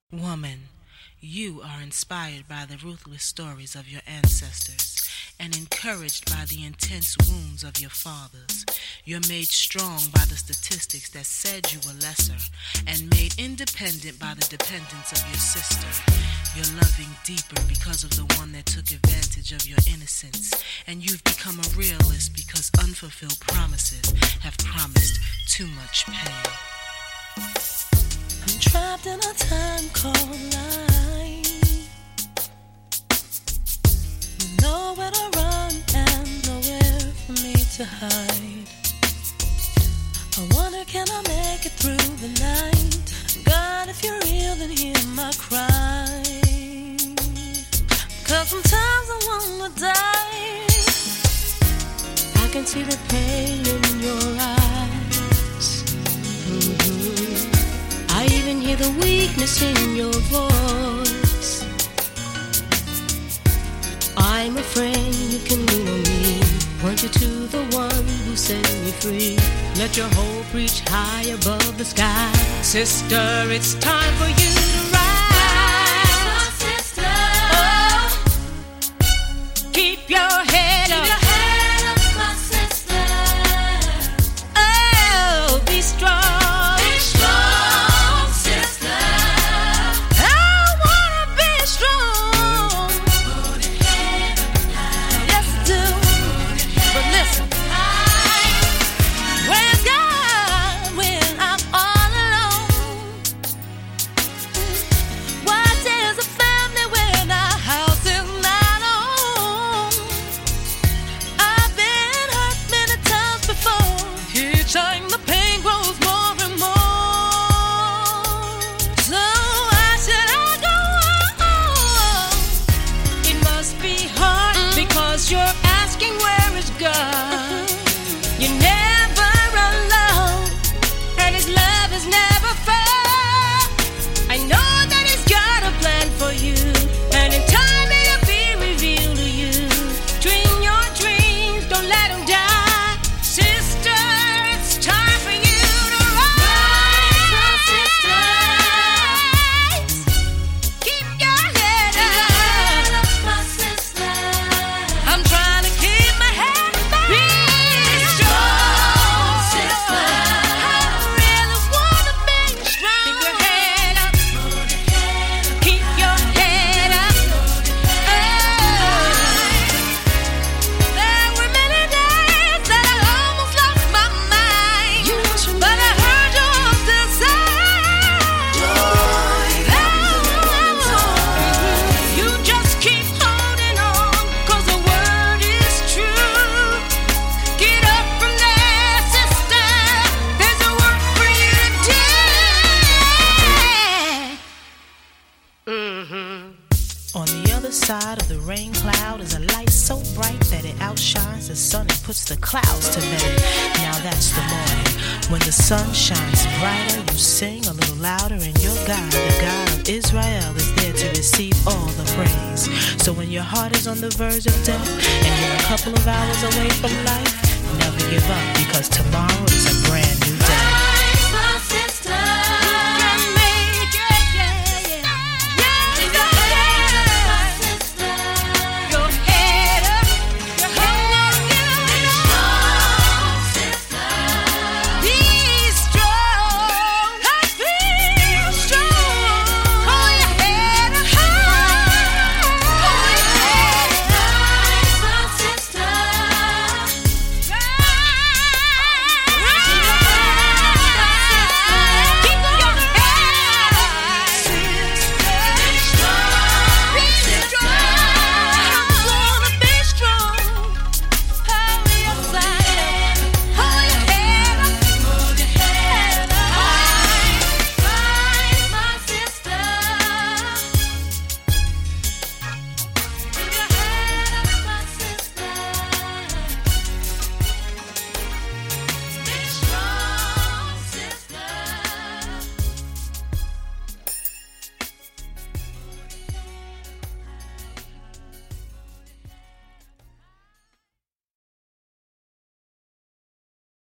Woman, you are inspired by the ruthless stories of your ancestors and encouraged by the intense wounds of your fathers. You're made strong by the statistics that said you were lesser and made independent by the dependence of your sister. You're loving deeper because of the one that took advantage of your innocence, and you've become a realist because unfulfilled promises have promised too much pain. I'm trapped in a time called life. Nowhere to run and nowhere for me to hide. I wonder, can I make it through the night? God, if you're real, then hear my cry. 'Cause sometimes I wanna die. I can see the pain in your eyes. I even hear the weakness in your voice. I'm afraid you can lean on me. Point you to the one who set me free. Let your hope reach high above the sky. Sister, it's time for you to rise. My sister. Oh, keep your head up. Keep your head up, my sister. Oh, be strong. The clouds to bed. Now that's the morning. When the sun shines brighter, you sing a little louder, and your God, the God of Israel, is there to receive all the praise. So when your heart is on the verge of death and you're a couple of hours away from life, never give up, because tomorrow is a brand new